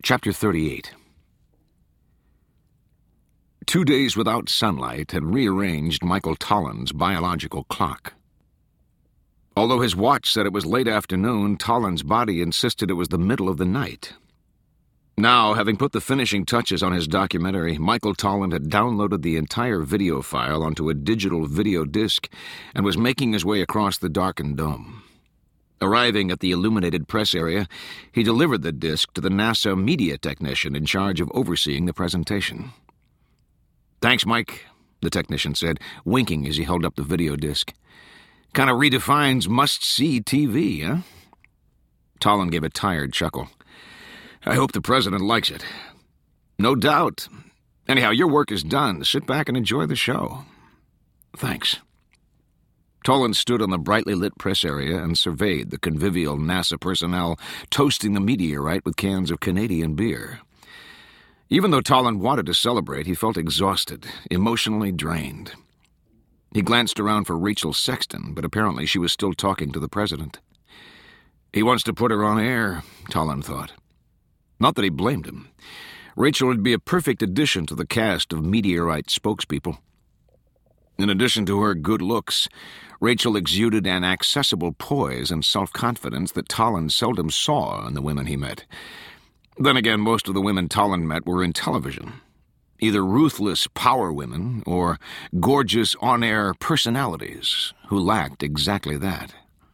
Chapter 38. 2 days without sunlight had rearranged Michael Tolland's biological clock. Although his watch said it was late afternoon, Tolland's body insisted it was the middle of the night. Now, having put the finishing touches on his documentary, Michael Tolland had downloaded the entire video file onto a digital video disc and was making his way across the darkened dome. Arriving at the illuminated press area, he delivered the disc to the NASA media technician in charge of overseeing the presentation. "Thanks, Mike," the technician said, winking as he held up the video disc. "Kind of redefines must-see TV, huh?" Tolland gave a tired chuckle. "I hope the president likes it." "No doubt. Anyhow, your work is done. Sit back and enjoy the show." "Thanks." Tolland stood on the brightly lit press area and surveyed the convivial NASA personnel toasting the meteorite with cans of Canadian beer. Even though Tolland wanted to celebrate, he felt exhausted, emotionally drained. He glanced around for Rachel Sexton, but apparently she was still talking to the president. He wants to put her on air, Tolland thought. Not that he blamed him. Rachel would be a perfect addition to the cast of meteorite spokespeople. In addition to her good looks, Rachel exuded an accessible poise and self-confidence that Tolland seldom saw in the women he met. Then again, most of the women Tolland met were in television, either ruthless power women or gorgeous on-air personalities who lacked exactly that.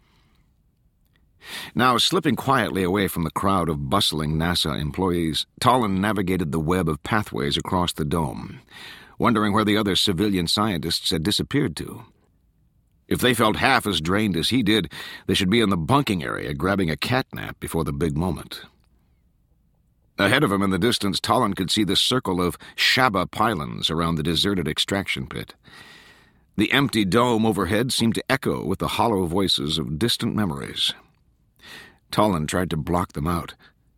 Now, slipping quietly away from the crowd of bustling NASA employees, Tolland navigated the web of pathways across the dome, wondering where the other civilian scientists had disappeared to. If they felt half as drained as he did, they should be in the bunking area grabbing a catnap before the big moment. Ahead of him in the distance, Tolland could see the circle of Shaba pylons around the deserted extraction pit. The empty dome overhead seemed to echo with the hollow voices of distant memories. Tolland tried to block them out.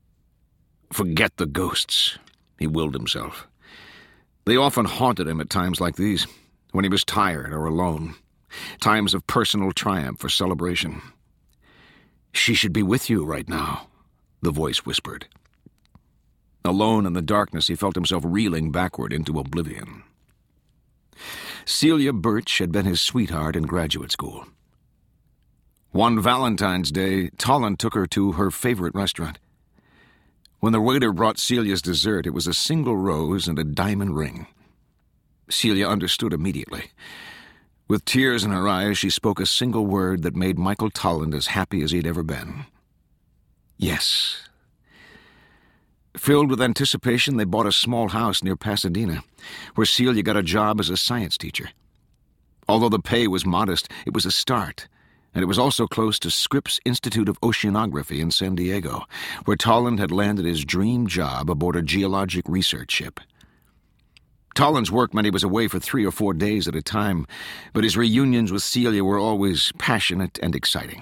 Forget the ghosts, he willed himself. They often haunted him at times like these, when he was tired or alone, times of personal triumph or celebration. "She should be with you right now," the voice whispered. Alone in the darkness, he felt himself reeling backward into oblivion. Celia Birch had been his sweetheart in graduate school. One Valentine's Day, Tolland took her to her favorite restaurant. When the waiter brought Celia's dessert, it was a single rose and a diamond ring. Celia understood immediately. With tears in her eyes, she spoke a single word that made Michael Tolland as happy as he'd ever been. Yes. Filled with anticipation, they bought a small house near Pasadena, where Celia got a job as a science teacher. Although the pay was modest, it was a start, and it was also close to Scripps Institute of Oceanography in San Diego, where Tolland had landed his dream job aboard a geologic research ship. Tolland's work meant he was away for 3 or 4 days at a time, but his reunions with Celia were always passionate and exciting.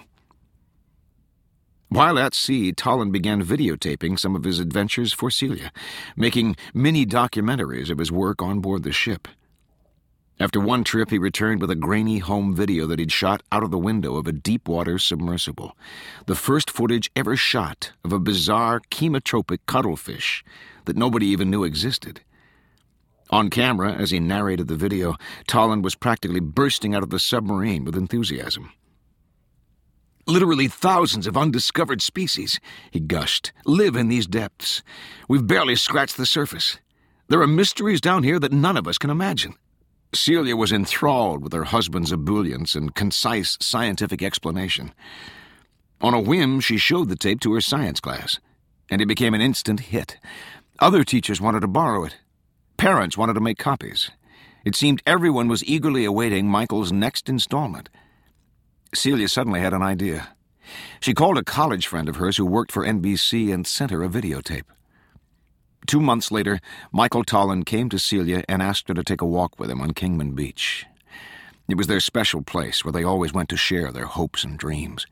While at sea, Tolland began videotaping some of his adventures for Celia, making mini-documentaries of his work on board the ship. After one trip, he returned with a grainy home video that he'd shot out of the window of a deep-water submersible, the first footage ever shot of a bizarre chemotropic cuttlefish that nobody even knew existed. On camera, as he narrated the video, Tolland was practically bursting out of the submarine with enthusiasm. "Literally thousands of undiscovered species," he gushed, "live in these depths. We've barely scratched the surface. There are mysteries down here that none of us can imagine." Celia was enthralled with her husband's ebullience and concise scientific explanation. On a whim, she showed the tape to her science class, and it became an instant hit. Other teachers wanted to borrow it. Parents wanted to make copies. It seemed everyone was eagerly awaiting Michael's next installment. Celia suddenly had an idea. She called a college friend of hers who worked for NBC and sent her a videotape. 2 months later, Michael Tolland came to Celia and asked her to take a walk with him on Kingman Beach. It was their special place where they always went to share their hopes and dreams.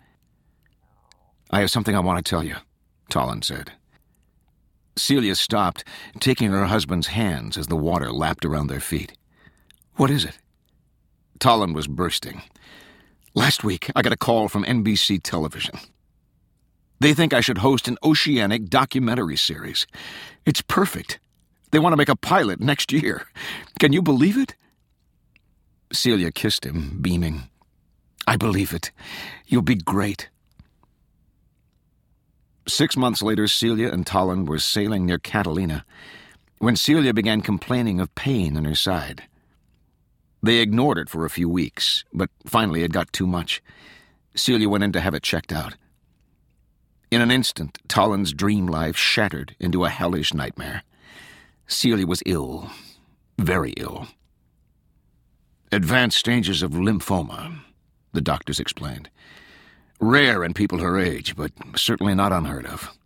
"I have something I want to tell you," Tolland said. Celia stopped, taking her husband's hands as the water lapped around their feet. "What is it?" Tolland was bursting. "Last week, I got a call from NBC television." They think I should host an oceanic documentary series. It's perfect. They want to make a pilot next year. Can you believe it?" Celia kissed him, beaming. "I believe it. You'll be great." 6 months later, Celia and Tolland were sailing near Catalina when Celia began complaining of pain in her side. They ignored it for a few weeks, but finally it got too much. Celia went in to have it checked out. In an instant, Tolland's dream life shattered into a hellish nightmare. Celia was ill, very ill. "Advanced stages of lymphoma," the doctors explained. "Rare in people her age, but certainly not unheard of."